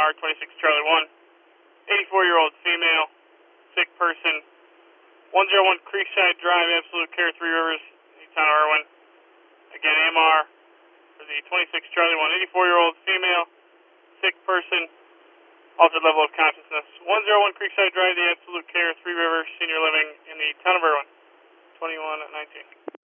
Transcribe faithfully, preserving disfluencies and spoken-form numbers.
R, twenty-six Charlie one, eighty-four-year-old female, sick person, one oh one Creekside Drive, Absolute Care, Three Rivers, in the town of Irwin. Again, M R for the twenty-six Charlie one, eighty-four-year-old female, sick person, altered level of consciousness. one oh one Creekside Drive, the Absolute Care, Three Rivers, senior living in the town of Irwin, twenty-one nineteen.